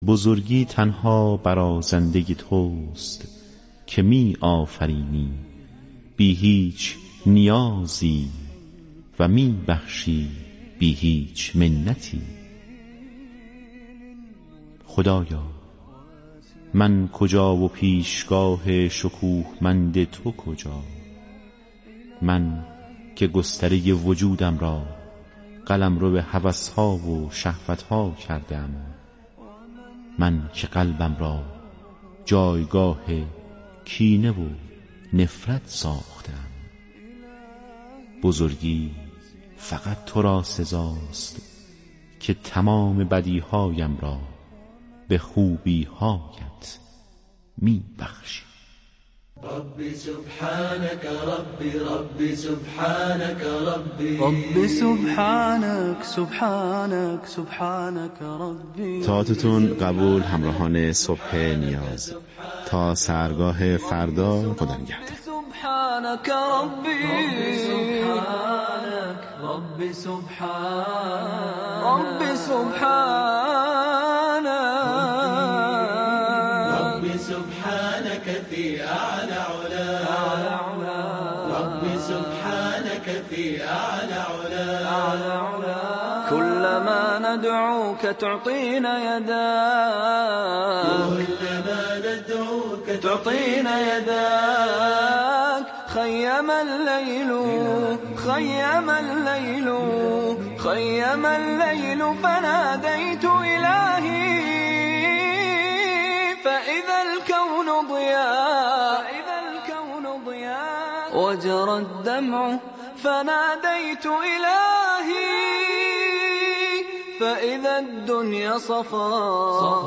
بزرگی تنها برازندگی توست که می آفرینی بی هیچ نیازی و می بخشی بی هیچ منتی. خدایا من کجا و پیشگاه شکوهمند تو کجا؟ من که گستره وجودم را قلمرو هوس‌ها و شهوت‌ها کردم، من که قلبم را جایگاه کینه و نفرت ساختم. بزرگی فقط تو را سزاست که تمام بدیهایم را به خوبی‌هایت می بخشی. ربي سبحانك ربي ربي سبحانك ربي ربي سبحانك سبحانك سبحانك ربي. طاعتتون قبول همراهان صبح نیاز. تا سحرگاه فردا، خدا نگهدار. سبحانك ربي سبحانك ربي سبحانك ربي سبحانك ربي سبحانك في أعلى علا ربي سبحانك في أعلى علا كلما ندعوك تعطينا يداك كلما ندعوك تعطينا يداك خيم الليل خيم الليل خيم الليل فناديت إلهي فإذا الكون ضياء وجرى الدمع فناديت إلهي فإذا الدنيا صفاء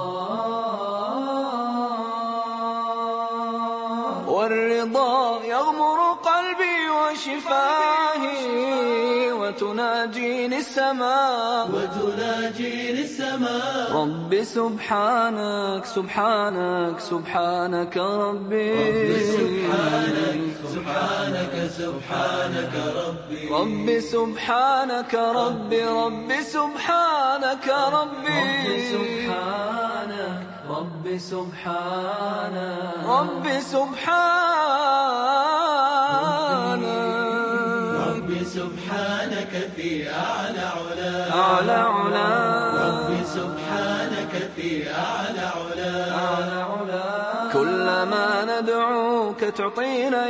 والرضا يغمر قلبي وشفاهي وتناجيني السماء ربي سبحانك سبحانك سبحانك ربي سبحانك سبحانك ربي ربي سبحانك ربي ربي سبحانك ربي سبحانك ربي سبحانك ربي سبحانك ربي سبحانك في أعلى علا ربي سبحانك في أعلى علا كلما ندعوك تعطينا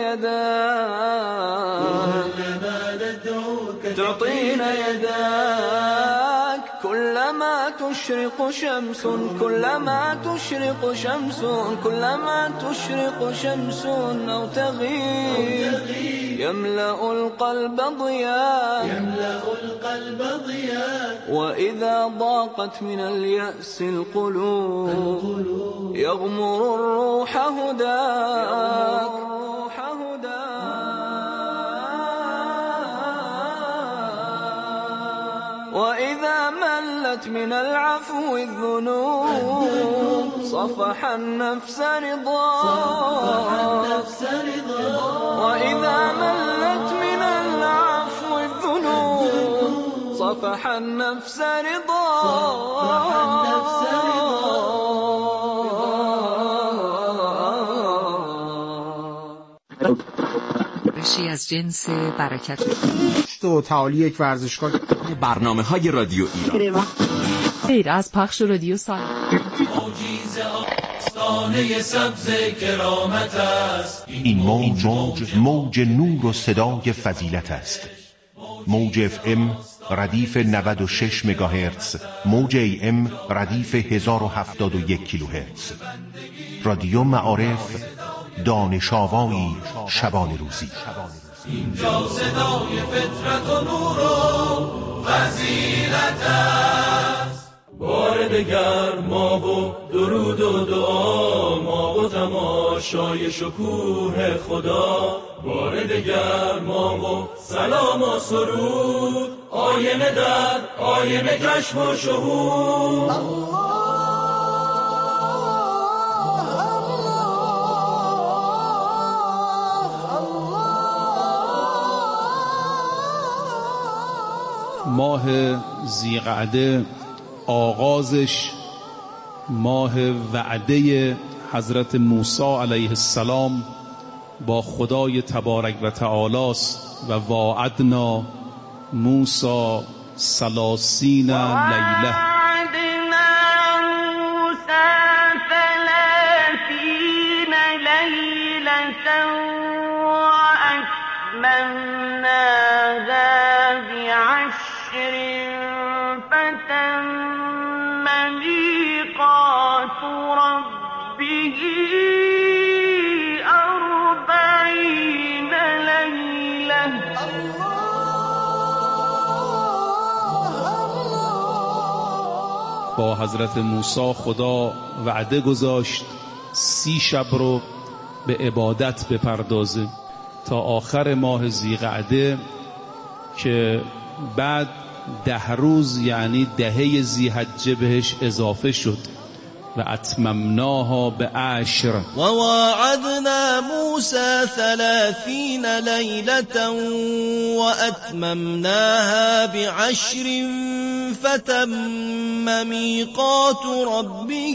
يداك كلما ندعوك تعطينا يداك كلما تشرق شمس كلما تشرق شمس كلما تشرق شمس أو تغيب يملأ القلب ضياء وإذا ضاقت من اليأس القلوب يغمر الروح هداك وإذا ملت من العفو الذنوب صفح النفس رضاك وإذا ملت من العفو الذنوب صفح النفس رضاك رشی از جنس برکت و تعالی یک ورزشگاه برنامه‌های رادیو ایران غیر از پخش رادیو سال این موج نور و صدای فضیلت است. موج FM ردیف 96 مگاهرتز، موج AM ردیف 1071 کیلوهرتز. رادیو معارف، دانش آوایی شبان روزی. اینجا صدای فطرت و نور و فضیلت است. بار دگر ما و درود و دعا، ما و تماشای شکوه خدا. بار دگر ما و سلام و سرود، آینه در آینه جشن و شهود. ماه ذی‌قعده آغازش ماه وعده حضرت موسی علیه السلام با خدای تبارک و تعالی است و واعدنا موسی 30 لیله. با حضرت موسی خدا وعده گذاشت 30 شب رو به عبادت بپردازه تا آخر ماه ذیقعده که بعد 10 روز یعنی دهه ذی‌حجه بهش اضافه شد و اتممناها ب10 و واعدنا موسی 30 لیلة و اتممناها ب10 فتم میقات ربه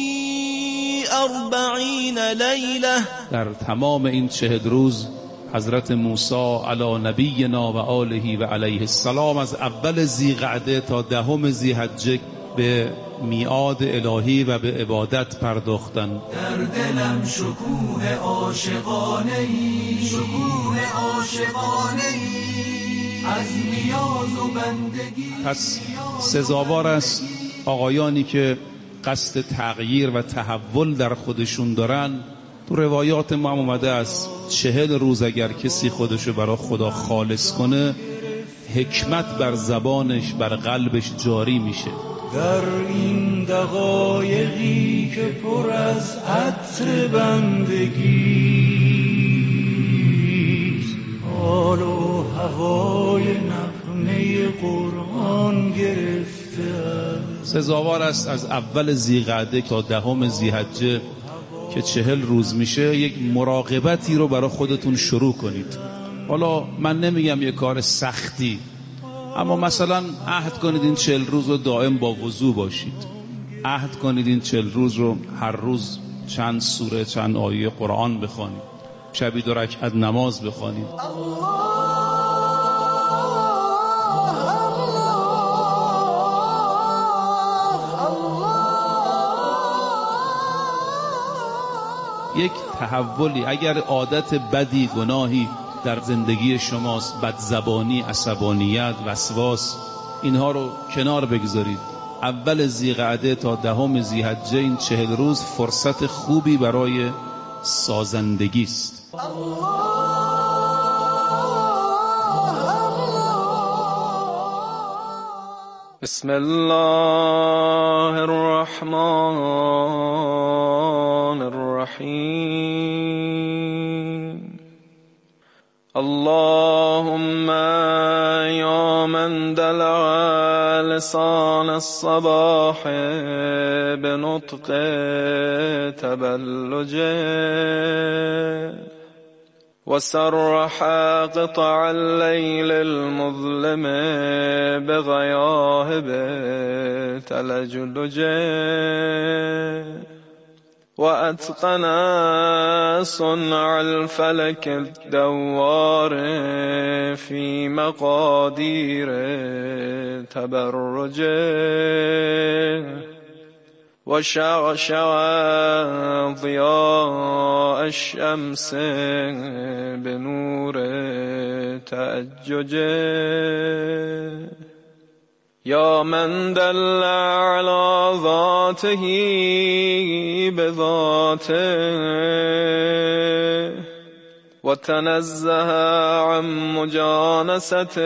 40 لیله. در تمام این 40 روز حضرت موسی علی نبینا و آله و علیه السلام از اول ذیقعده تا 10 ذی‌حجه به میعاد الهی و به عبادت پرداختن. در دلم شکوه عاشقانه‌ای، شکوه عاشقانه‌ای از نیاز و بندگی. پس سزاوار است آقایانی که قصد تغییر و تحول در خودشون دارن. تو روایات ما هم اومده است 40 روز اگر کسی خودشو برای خدا خالص کنه حکمت بر زبانش بر قلبش جاری میشه. در این دقایقی که پر از عطر بندگی حال و هوای نغمه قرآن گرفته. سزاوار است از اول ذیقعده تا 10 ذی‌حجه که 40 روز میشه یک مراقبتی رو برای خودتون شروع کنید. حالا من نمیگم یک کار سختی، اما مثلا عهد کنید این 40 روز رو دائم با وضو باشید. عهد کنید این 40 روز رو هر روز چند سوره چند آیه قرآن بخوانید، شبی 2 رکعت نماز بخوانید. یک تحولی، اگر عادت بدی گناهی در زندگی شماست، بدزبانی، عصبانیت، وسواس، اینها رو کنار بگذارید. اول ذیقعده تا 10 ذی‌حجه این 40 روز فرصت خوبی برای سازندگی است. بسم الله الرحمن الرحیم. اللهم یا من دلع لسان الصباح بنطق تبلجه وسرح قطع الليل المظلم بغياهب تلجلجه وأتقن صنع الفلك الدوار في مقادير تبرجه وشعشع ضياء الشمس بنور تأججه يا من دل على ذاته بذاته وتنزه عن مجانسة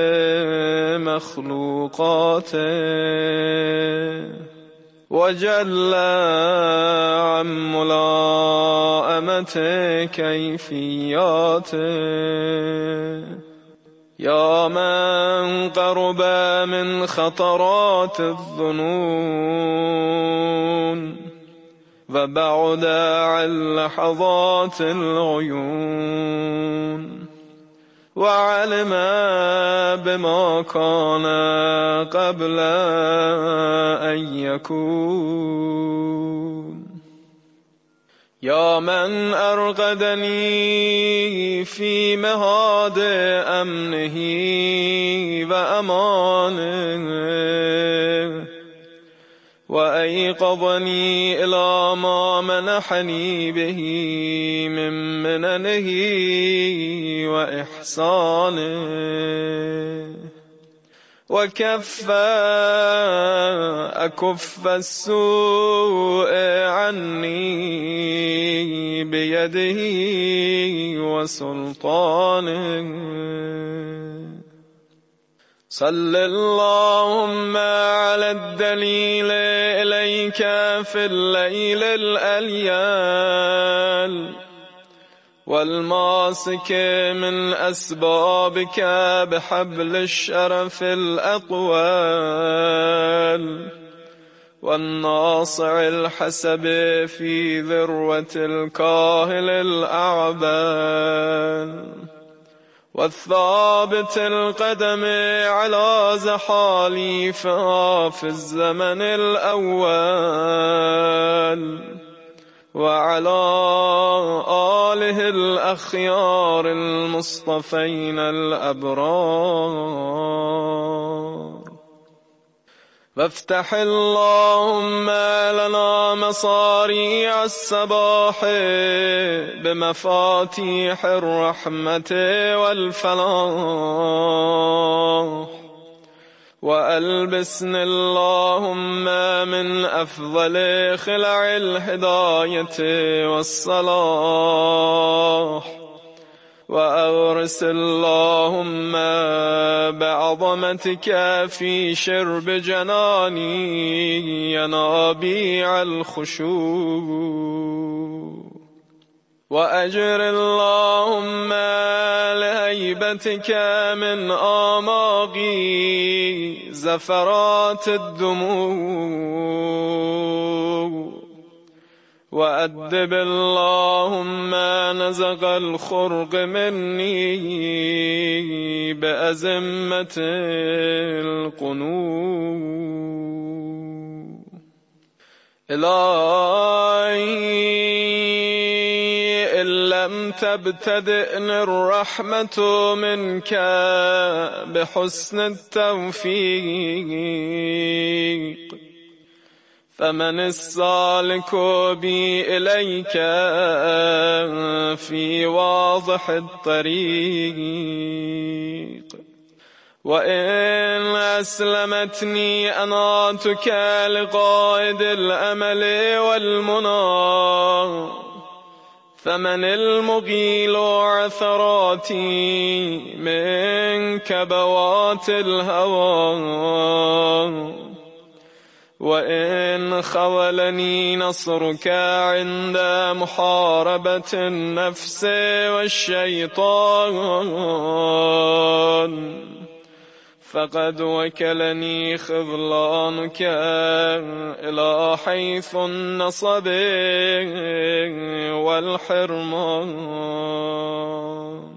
مخلوقاته وجل عن ملائمة كيفياته يا من قرب من خطرات الظنون وبعد عن لحظات العيون وعلم بما كان قبل أن يكون يا من أرقدني في مهاد أمنه وأمانه وأيقظني إلى ما منحني به من مننه وإحسانه وكف أكف السوء عني بيده وسلطانه. صل اللهم على الدليل إليك في الليل الأليال والماسك من أسبابك بحبل الشرف الأقوال والناصع الحسب في ذروة الكاهل الأعبال والثابت القدم على زحاليفها في الزمن الأول وعلى آله الأخيار المصطفين الأبرار. وافتح اللهم لنا مصاريع الصباح بمفاتيح الرحمة والفلاح وألبسني اللهم من أفضل خلع الهداية والصلاح وأغرس اللهم بعظمتك في شرب جناني ينابيع الخشوع وأجر اللهم لهيبتك من آماقي زفرات الدموع وأدب اللهم نزغ الخرق مني بأزمة القنوع. إلهي إن لم تبتدئني الرحمة منك بحسن التوفيق فمن السالك بي إليك في واضح الطريق وإن أسلمتني أناتك لقائد الأمل والمنى فمن المغيل عثراتي من كبوات الهوى وإن خولني نصرك عند محاربة النفس والشيطان فقد وكلني خذلانك إلى حيث النصب والحرمان.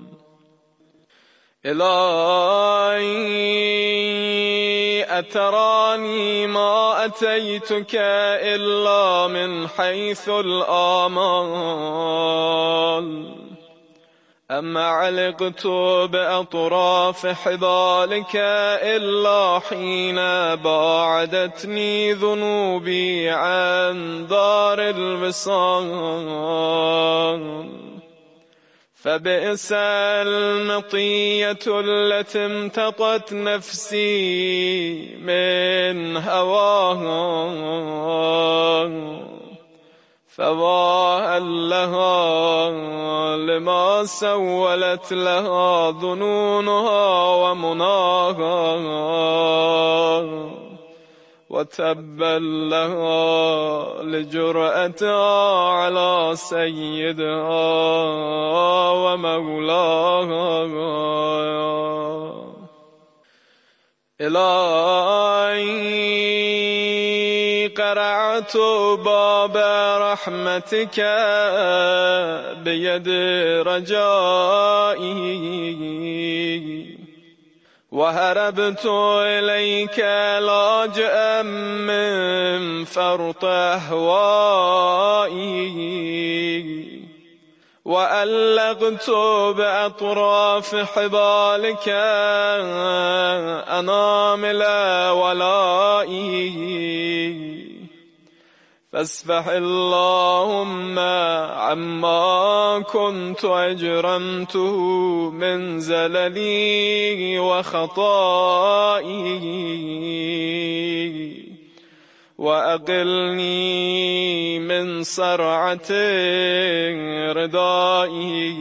إلهي أتراني ما أتيتك إلا من حيث الآمال أما علقت بأطراف حبالك إلا حين باعدتني ذنوبي عن دار الوصال فبئس المطية التي امتطت نفسي من هواها فواها لها لما سولت لها ظنونها ومناها وتبا لها لجرأتها على سيدها ومولاها. إلهي قرعت باب رحمتك بيد رجائي وهربت إليك لاجئا من فرط أهوائي وألغت بأطراف حبالك أنامل ولائي فاسفح اللهم عما كنت أجرمته من زللي وخطائي وأقلني من صرعة ردائي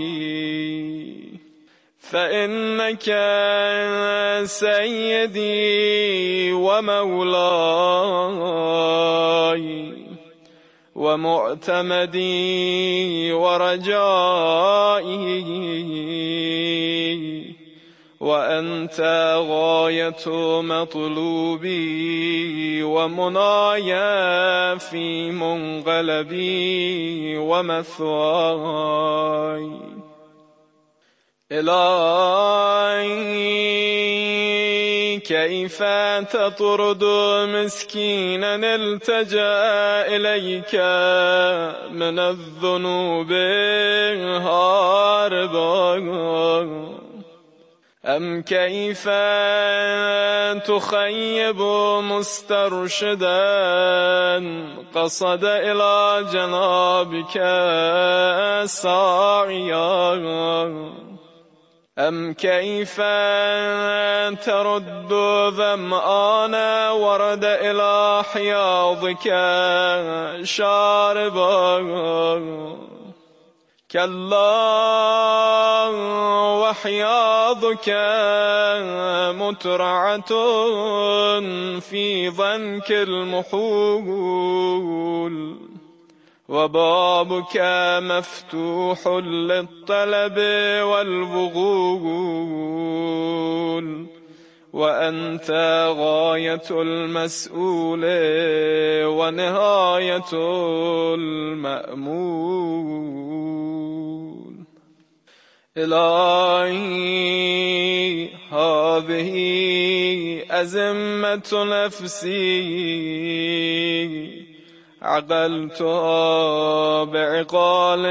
فإنك سيدي ومولاي ومعتمدي ورجائي وأنت غاية مطلوبي ومنايا في منقلبي ومثواي إلهي كيف تطرد مسكينا التجأ إليك من الذنوب هاربا أم كيف تخيب مسترشدا قصد إلى جنابك ساعيا أم كيف ترد ظمآنا ورد إلى حياضك شاربا كلا وحياضك مترعة في ضنك المحول وبابك مفتوح للطلب والبغول وأنت غاية المسؤول ونهاية المأمول إلهي هذه أزمة نفسي عقلتها بعقال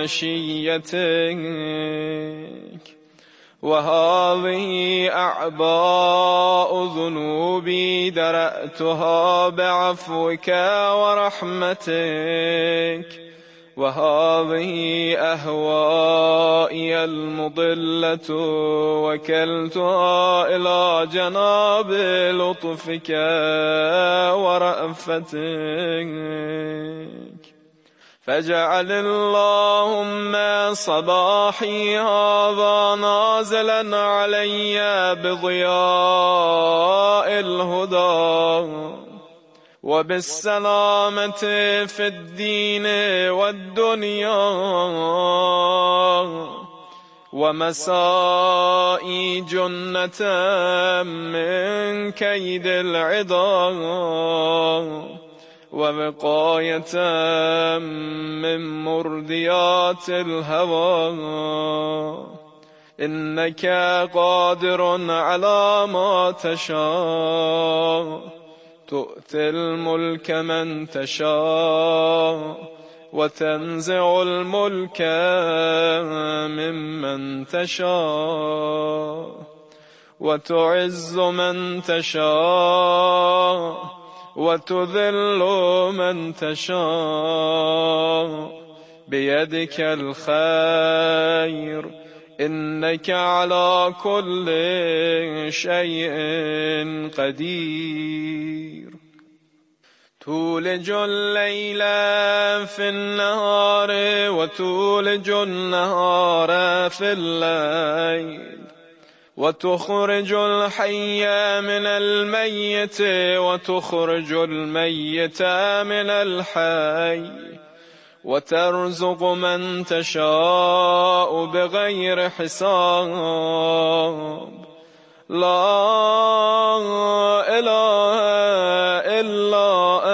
مشيتك وهذه أعباء ذنوبي درأتها بعفوك ورحمتك وهذه أهوائي المضلة وكلتها إلى جناب لطفك ورأفتك فاجعل اللهم صباحي هذا نازلا علي بضياء الهدى وبالسلامة في الدين والدنيا ومسائي جنة من كيد العدا ووقاية من مرديات الهوى إنك قادر على ما تشاء تؤتي الملك من تشاء وتنزع الملك ممن تشاء وتعز من تشاء وتذل من تشاء بيدك الخير إنك على كل شيء قدير تولج الليل في النهار وتولج النهار في الليل وتخرج الحي من الميت وتخرج الميت من الحي وترزق من تشاء بغير حساب لا إله إلا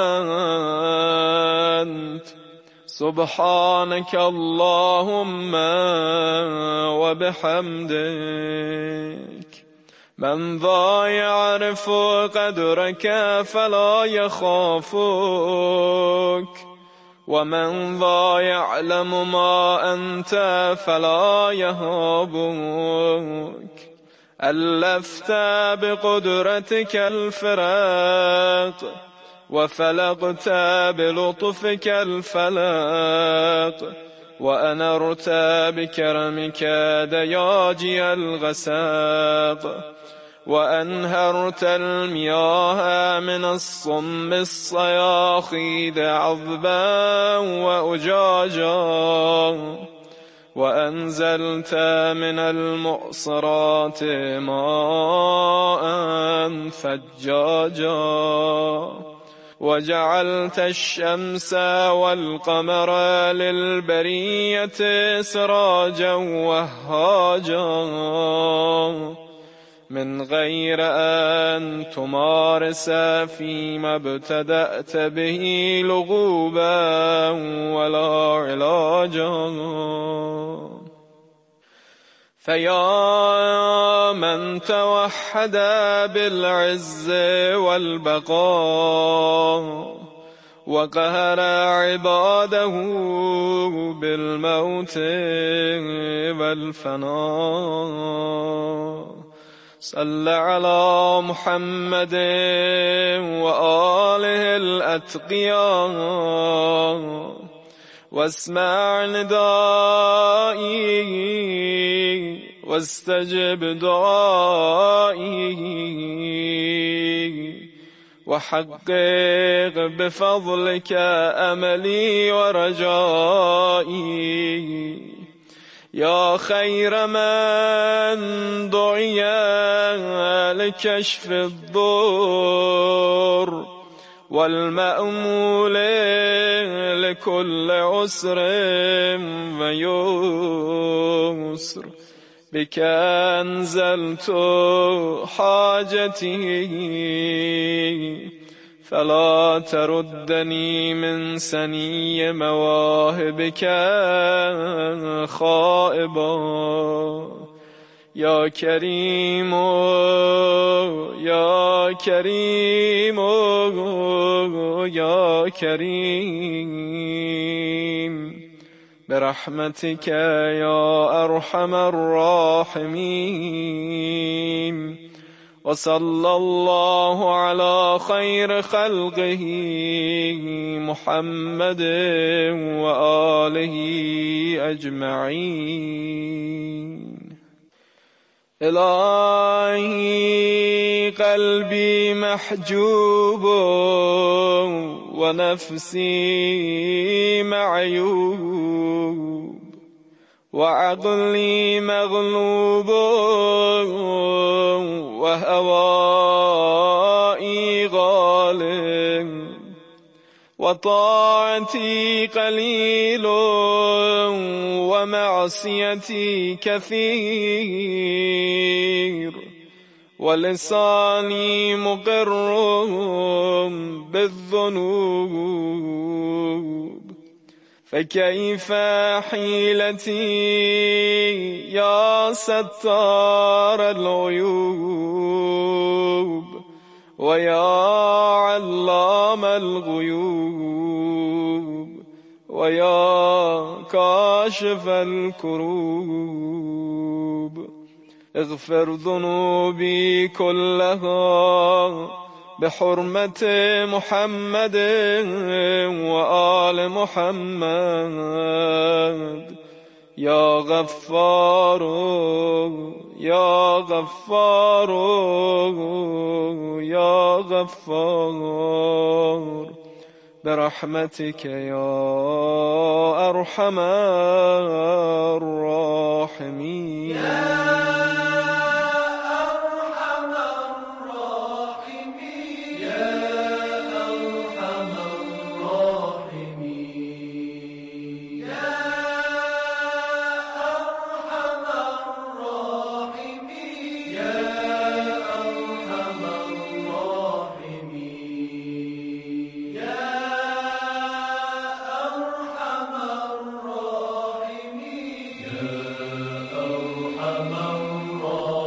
أنت سبحانك اللهم وبحمدك من ذا يعرف قدرك فلا يخافك، ومن ذا يعلم ما أنت فلا يهابك. ألفت بقدرتك الفرق، وفلقت بلطفك الفلق، وأنرت بكرمك دياجي الغساق، وأنهرت المياه من الصم الصياخيد عذبا وأجاجا، وأنزلت من المعصرات ماء ثجاجا، وجعلت الشمس والقمر للبرية سراجا وهاجا، من غير أن تمارس فيما ابتدأت به لغوبا ولا علاجا. فيا من توحد بالعز والبقاء، وقهر عباده بالموت والفناء، صل على محمد وآله الأتقياء، واسمع ندائي واستجب دعائي، وحقق بفضلك أملي ورجائي. يا خير من دعي لكشف الضر، والمأمول لكل عسر ويسر، بك أنزلت حاجتي، فلا تردني من سني مواهبك خائبا. يا كريم يا كريم يا كريم، برحمتك يا أرحم الراحمين. وصلى الله على خير خلقه محمد وآله أجمعين. إلهي قلبي محجوب ونفسي معيوب، وعقلي مغلوب وهوائي غالب، وطاعتي قليل ومعصيتي كثير، ولساني مقر بالذنوب. فكيف حيلتي يا ستار العيوب، ويا علام الغيوب، ويا كاشف الكروب. اغفر ذنوبي كلها بحرمة محمد وآل محمد. يا غفار يا غفار يا غفار، برحمتك يا أرحم الراحمين. أرحم الراحمين.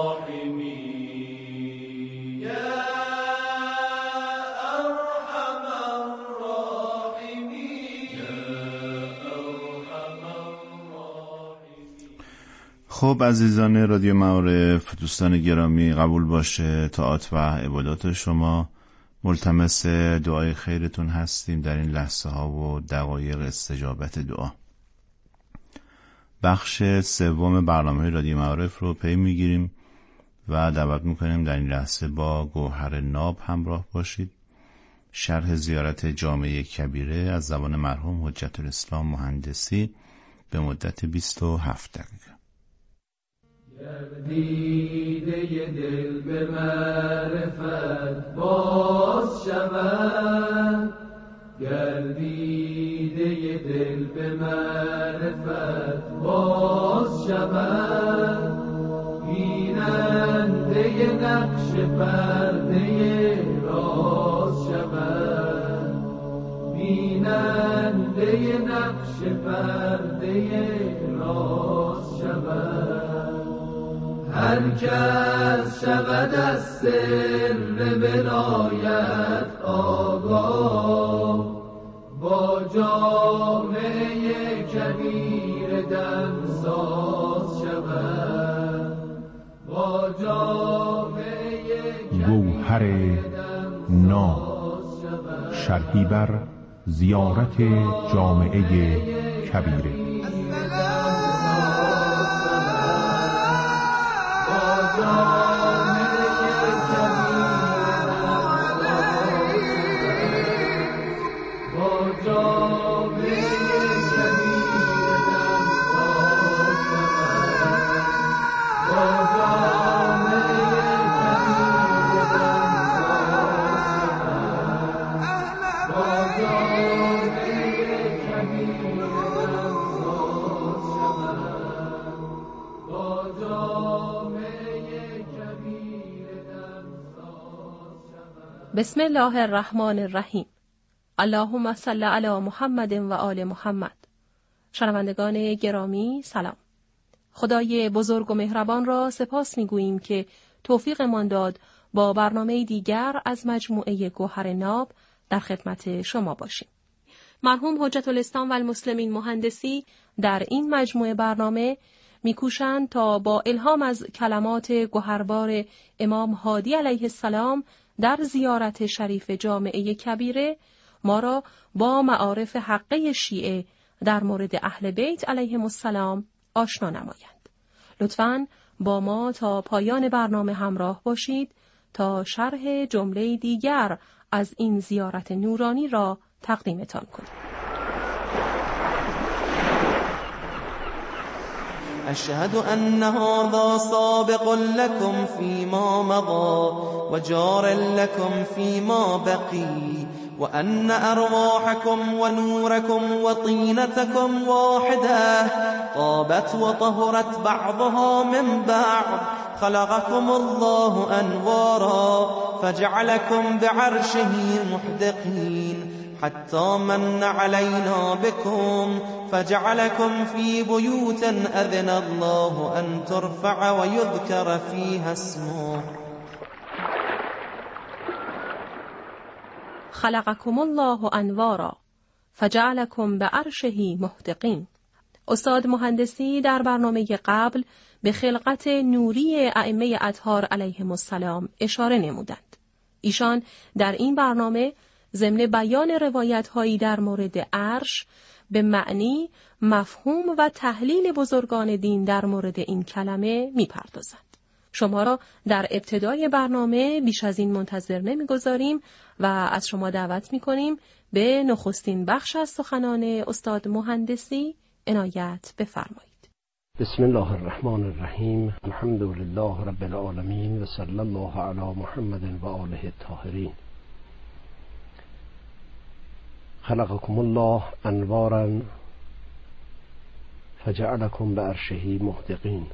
خب عزیزان رادیو معارف، دوستان گرامی، قبول باشه طاعات و عبادات شما. ملتمس دعای خیرتون هستیم در این لحظه ها و دقایق استجابت دعا. بخش سوم برنامه رادیو معارف رو پی میگیریم و دعوت میکنیم در این لحظه با گوهر ناب همراه باشید. شرح زیارت جامعه کبیره از زبان مرحوم حجت الاسلام مهندسی به مدت 27 دقیقه. گردیده دل به معرفت باز شود، گردیده دل به معرفت باز شود، بیننده نقش پرده راز شود، بیننده نقش پرده راز شود. هر کس شود از سر ولایت آگاه، با جامعه کبیر دمساز شود، با جامعه گوهر ناب، شرحی بر زیارت جامعه کبیره. بسم الله الرحمن الرحیم. اللهم صل علی محمد و آل محمد. شنوندگان گرامی سلام. خدای بزرگ و مهربان را سپاس می‌گوییم که توفیقمان داد با برنامه دیگر از مجموعه گوهر ناب در خدمت شما باشیم. مرحوم حجت الاسلام و المسلمین مهندسی در این مجموعه برنامه می‌کوشند تا با الهام از کلمات گوهربار امام هادی علیه السلام در زیارت شریف جامعه کبیره ما را با معارف حقه شیعه در مورد اهل بیت علیهم السلام آشنا نمایند. لطفاً با ما تا پایان برنامه همراه باشید تا شرح جمله دیگر از این زیارت نورانی را تقدیمتان کنیم. أشهد أن هذا سابق لكم فيما مضى وجار لكم فيما بقي، وأن أرواحكم ونوركم وطينتكم واحدة طابت وطهرت بعضها من بعض. خلقكم الله أنوارا فجعلكم بعرشه محدقين، حتى من علينا بكم فجعلكم في بيوت أذن الله أن ترفع ويذكر فيها اسمه. خلقكم الله انوارا فجعلكم بعرشه محدقین. استاد مهندسی در برنامه قبل به خلقت نوری ائمه اطهار علیهم السلام اشاره نمودند. ایشان در این برنامه ضمن بیان روایت‌هایی در مورد عرش به معنی، مفهوم و تحلیل بزرگان دین در مورد این کلمه می‌پردازند. شما را در ابتدای برنامه بیش از این منتظر نمی‌گذاریم و از شما دعوت می‌کنیم به نخستین بخش از سخنان استاد مهندسی عنایت بفرمایید. بسم الله الرحمن الرحیم. الحمد لله رب العالمین و صلی الله علی محمد و آله الطاهرین. خلقكم الله انوارا فجعلكم بعرشه محدقین.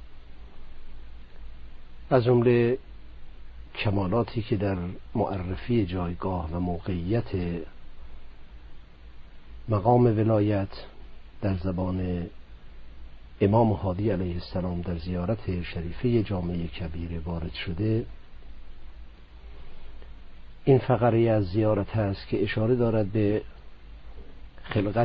از جمله کمالاتی که در معرفی جایگاه و موقعیت مقام ولایت در زبان امام هادی علیه السلام در زیارت شریفه جامعه کبیره وارد شده، این فقره از زیارت هست که اشاره دارد به خلقت